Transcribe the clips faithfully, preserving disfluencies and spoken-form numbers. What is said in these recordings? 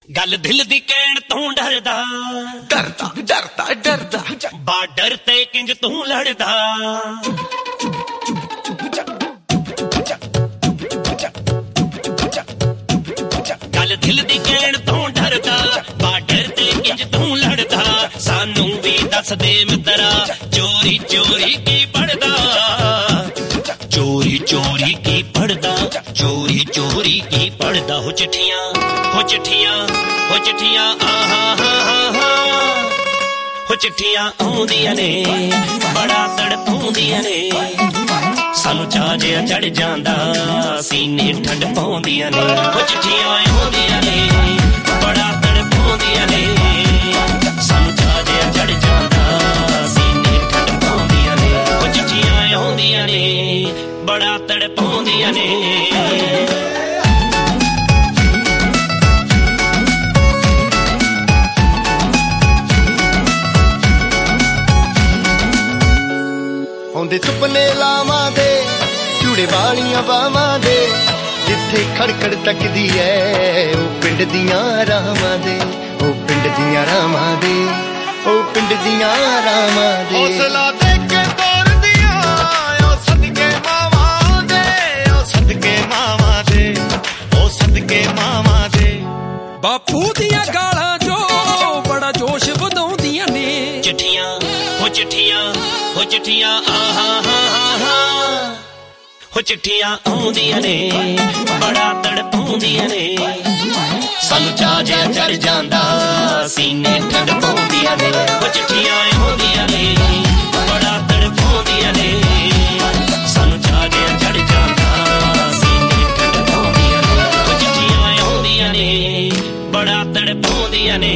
गल दिल दी कहण तू डरदा डरदा डरदा डरदा बार्डर ते किंज तू लड़दा गल दिल दी कहण तू डरदा बार्डर ते किंज तू लड़दा सानू भी दस दे मित्रा चोरी चोरी की पढ़दा चोरी चोरी की पढ़दा चोरी चोरी की पढ़दा हो चिट्ठियां हो चिट्ठियां हो चिट्ठियां आहा हा हा हा हो चिट्ठियां आउंदियां ने बड़ा तड़पाउंदियां ने सानू चाह जिहा चढ़ जांदा सीने ठंड पाउंदियां ने हो चिट्ठियां आउंदियां ने बड़ा तड़पाउंदियां ने सानू चाह जिहा चढ़ जांदा सीने ठंड पाउंदियां ने हो चिट्ठियां आउंदियां ने बड़ा तड़पाउंदियां ने आउंदे सुपने लावां दे चूड़े वालियां बावां दे जिथे खड़खड़ तकदी ऐ ओ पिंड दियां रावां दे ओ पिंड दियां रावां दे ओ पिंड दियां रावां दे हौसला दे के तोर दियां ओ सदके मावां दे ओ सदके मावां दे ओ सदके मावां दे बापू दियां गालां जो बड़ा जोश वधाउंदियां ने चिट्ठियां हो चिट्ठियां हो चिट्ठियां आहा हा हा हा हो चिट्ठियां आउंदियां ने बड़ा तड़पाउंदियां ने सानू चाह जिहा चढ़ जांदा सीने ठंड पाउंदियां ने हो चिट्ठियां आउंदियां ने बड़ा तड़पाउंदियां ने सानू चाह जिहा चढ़ जांदा सीने ठंड पाउंदियां ने हो चिट्ठियां आउंदियां ने बड़ा तड़पाउंदियां ने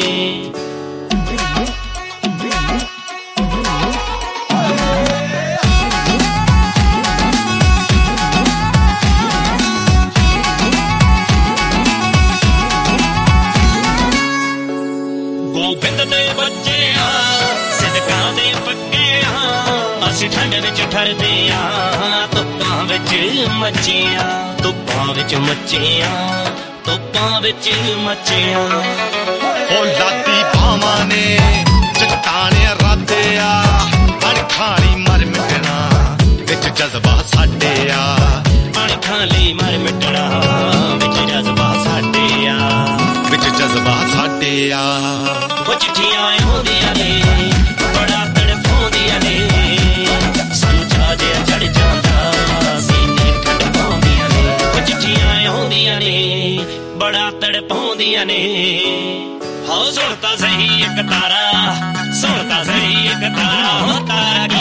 गोबिंद दे बच्चे सिदकां दे पक्के असीं ठंड विच ठरदे धुप्पां विच मच्चियां धुप्पां विच मच्चियां धुप्पां विच मच्चियां ओ लाती भावां ने चट्टाने राधे आ अणखाली मर मिटना विच जज्बा साडे आ अणखाली मर मिटना विच जज्बा साडे आ विच जज्बा साडे आ वो चिट्ठियां आउंदियां ने बड़ा तड़पाउंदियां ने सानू चाह जिहा चढ़ जांदा सीने ठंड पाउंदियां ने वो चिट्ठियां आउंदियां ने बड़ा तड़पाउंदियां ने हो सुणता सही एक तारा सुणता सही एक तारा हो तारा